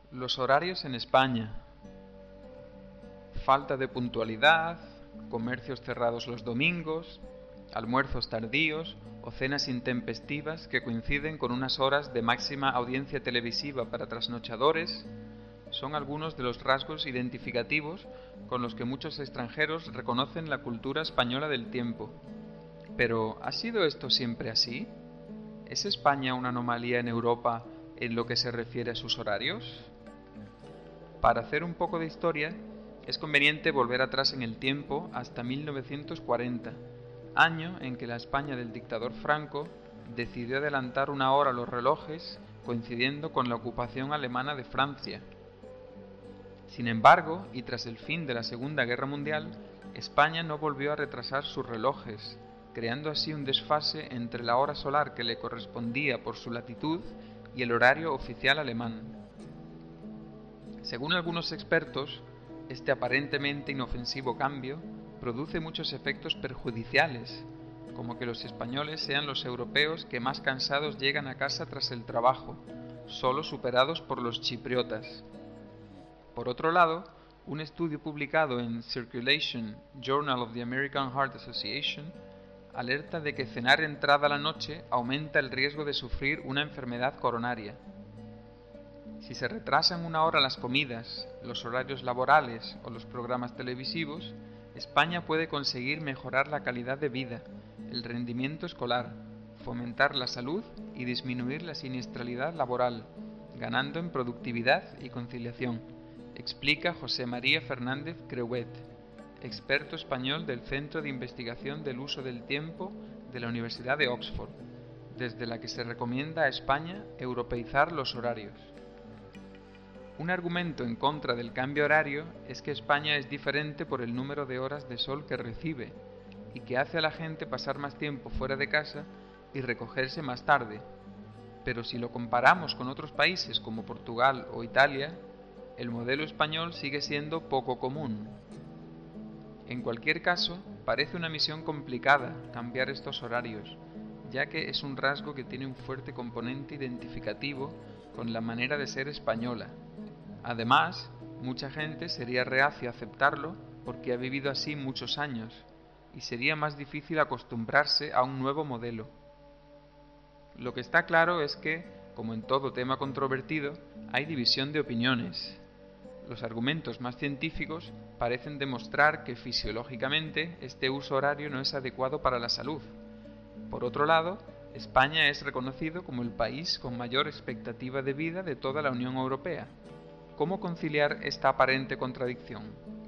Los horarios en España. Falta de puntualidad, comercios cerrados los domingos, almuerzos tardíos o cenas intempestivas que coinciden con unas horas de máxima audiencia televisiva para trasnochadores son algunos de los rasgos identificativos con los que muchos extranjeros reconocen la cultura española del tiempo. Pero, ¿ha sido esto siempre así? ¿Es España una anomalía en Europa en lo que se refiere a sus horarios? Para hacer un poco de historia, es conveniente volver atrás en el tiempo hasta 1940, año en que la España del dictador Franco decidió adelantar una hora los relojes coincidiendo con la ocupación alemana de Francia. Sin embargo, y tras el fin de la Segunda Guerra Mundial, España no volvió a retrasar sus relojes, creando así un desfase entre la hora solar que le correspondía por su latitud y el horario oficial alemán. Según algunos expertos, este aparentemente inofensivo cambio produce muchos efectos perjudiciales, como que los españoles sean los europeos que más cansados llegan a casa tras el trabajo, solo superados por los chipriotas. Por otro lado, un estudio publicado en Circulation, Journal of the American Heart Association, alerta de que cenar entrada la noche aumenta el riesgo de sufrir una enfermedad coronaria. Si se retrasan una hora las comidas, los horarios laborales o los programas televisivos, España puede conseguir mejorar la calidad de vida, el rendimiento escolar, fomentar la salud y disminuir la siniestralidad laboral, ganando en productividad y conciliación, explica José María Fernández Creuet, experto español del Centro de Investigación del Uso del Tiempo de la Universidad de Oxford, desde la que se recomienda a España europeizar los horarios. Un argumento en contra del cambio horario es que España es diferente por el número de horas de sol que recibe y que hace a la gente pasar más tiempo fuera de casa y recogerse más tarde. Pero si lo comparamos con otros países como Portugal o Italia, el modelo español sigue siendo poco común. En cualquier caso, parece una misión complicada cambiar estos horarios, ya que es un rasgo que tiene un fuerte componente identificativo con la manera de ser española. Además, mucha gente sería reacia a aceptarlo porque ha vivido así muchos años, y sería más difícil acostumbrarse a un nuevo modelo. Lo que está claro es que, como en todo tema controvertido, hay división de opiniones. Los argumentos más científicos parecen demostrar que fisiológicamente este uso horario no es adecuado para la salud. Por otro lado, España es reconocido como el país con mayor expectativa de vida de toda la Unión Europea. ¿Cómo conciliar esta aparente contradicción?